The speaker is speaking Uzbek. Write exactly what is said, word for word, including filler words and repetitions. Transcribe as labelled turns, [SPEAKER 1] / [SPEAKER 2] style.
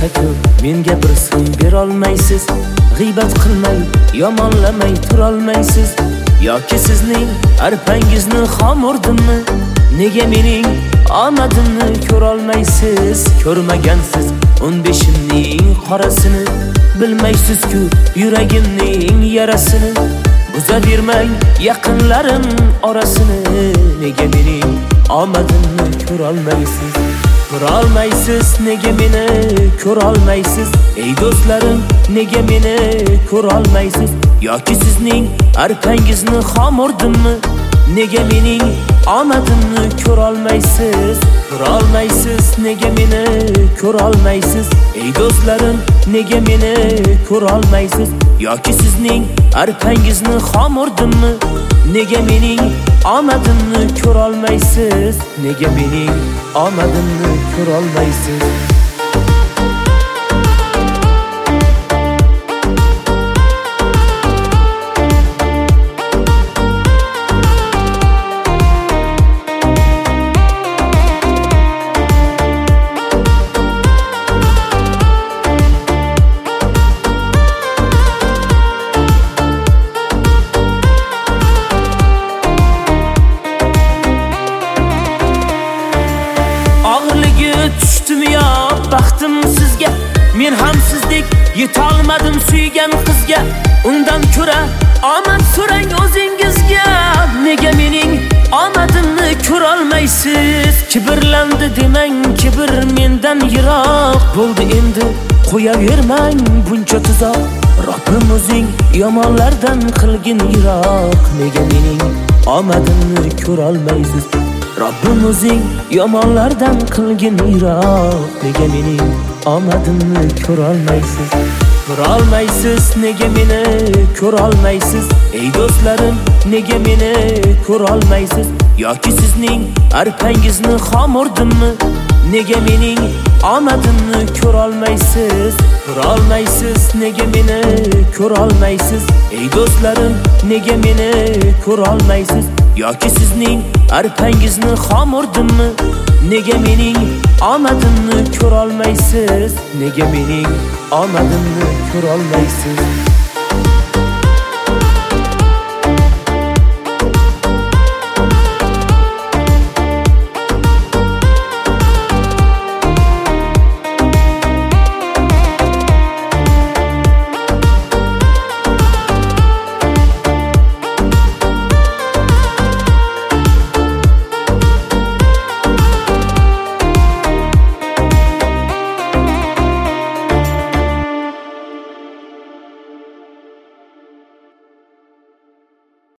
[SPEAKER 1] bo'lsa-ku menga bir so'm berolmaysiz. G'iybat qilmay, yomonlamay turolmaysiz. Yoki sizning arpangizni xom urdimmi? Nega mening omadimni ko'rolmaysiz? Ko'rmagansiz o'n beshimning qorasini, bilmaysiz-ku yuragimning yarasini. Buzavermang yaqinlarim orasini. Nega mening omadimni ko'rolmaysiz? Ko'rolmaysiz, nega meni ko'rolmaysiz? Ey do'stlarim, nega meni ko'rolmaysiz? Yoki sizning arpangizni xom urdimmi? Nega mening omadimni ko'rolmaysiz? Ko'rolmaysiz, nega meni ko'rolmaysiz? Ey do'stlarim, nega meni ko'rolmaysiz? Yoki sizning arpangizni xom urdimmi? Nega mening omadimni ko'rolmaysiz? Nega mening omadimni ko'rolmaysiz? Tushdimi yo baxtim sizga? Men ham sizdek yetolmadim suygan qizga. Undan ko'ra omad so'rang o'zingizga. Nega mening omadimni ko'rolmaysiz? Kibrlandi demang, kibr mendan yiroq. Bo'ldi endi qo'yavermang buncha tuzoq. Robbim o'zing yomonlardan qilgin yiroq. Nega mening omadimni ko'rolmaysiz? Robbim o'zing yomonlardan qilgin yiroq. Nega mening omadimni ko'rolmaysiz? Ko'rolmaysiz, nega meni ko'rolmaysiz? Ey do'stlarim, nega meni ko'rolmaysiz? Yoki sizning arpangizni xom urdimmi? Nega mening omadimni ko'rolmaysiz? Ko'rolmaysiz, nega meni ko'rolmaysiz? Ey do'stlarim, nega meni ko'rolmaysiz? Yoki sizning arpangizni xom urdimmi? Nega mening omadimni ko'rolmaysiz? Nega mening omadimni ko'rolmaysiz?